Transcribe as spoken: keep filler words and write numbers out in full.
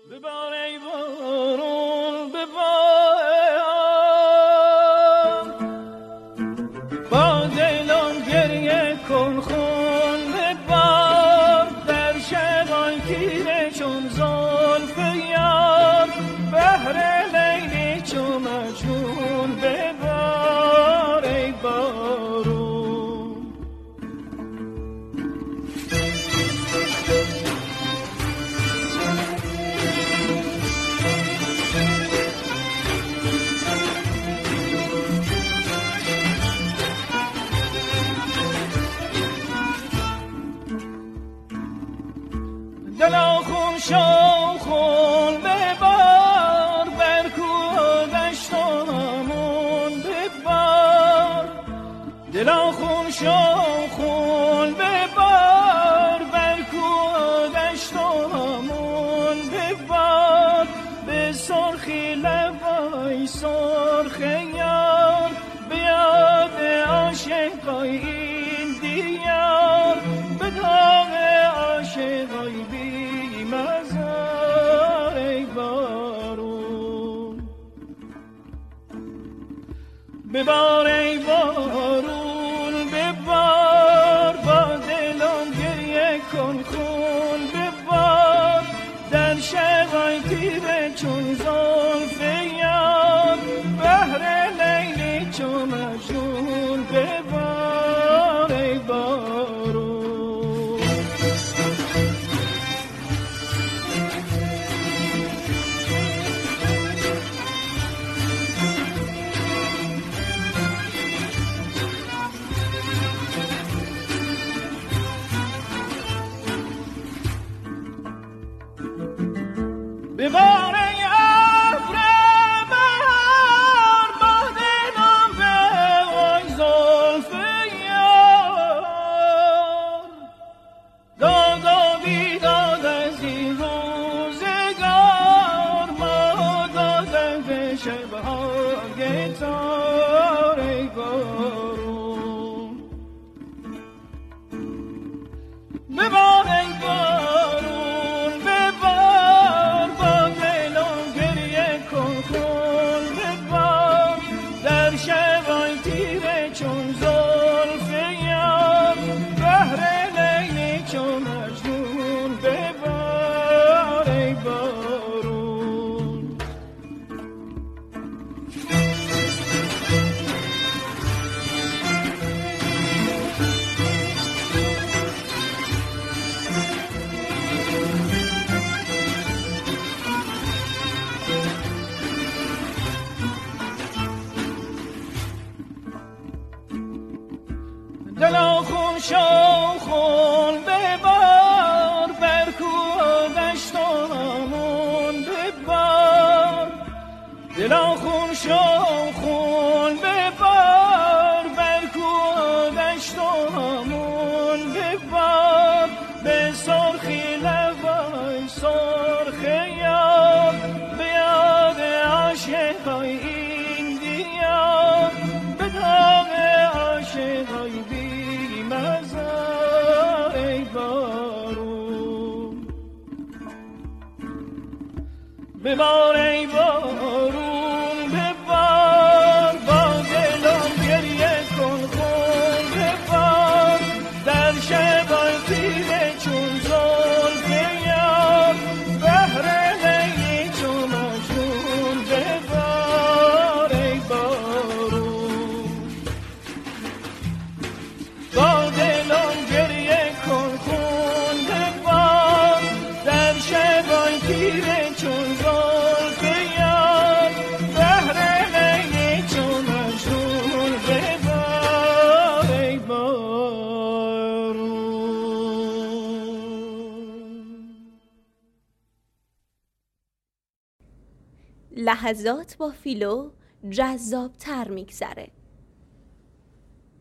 ببار ای بارون ببار، با دلم گریه کن خون ببار، در شبان تیره چون زلف یار، بهر لیلی چون مجنون ببار ای بارون. دلا خون شو خون ببار، بر کوه دشتامون ببار. دلا خون شو خون ببار، بر کوه دشتامون ببار. به سرخی لبای سرخ یار، به یاد عاشقای این دیار، به داغ عاشقای بی مزار ای بارون. ببار ای بارون ببار، با دلم گریه کن خون ببار، در شبای تیره چون زلف یار، بهر لیلی چون مجنون ببار ای بارون. ببار ای ابر بهار، با دلم بوای زلف یار. داد و بیداد از این روزگار، ما دادن به شبهای تار ای بارون. ببار ای بارون ببار، با دلم گریه کن خون ببار، در شبای تیره چون زلف یار، بهر لیلی چون مجنون ببار ای بارون. دلا خون شو خون ببار، بر کوه دشتامون ببار. دلا خون شو خون ببار، بر کوه دشتامون ببار. به سرخی لبای سرخ یار، به یاد عاشقای این دیار، به داغ عاشقای بی مزار ای بارون. ببار ای بارون ببار، با دلم گریه کن خون ببار، در شبای تیره چون زلف یار، بهر لیلی چون مجنون ببار ای بارون. با دلم گریه کن خون ببار، در شبای تیره چون زلف یار، بهر لیلی چون مجنون ببار ای بارون. لحظات با فیلو جذاب تر میگذره.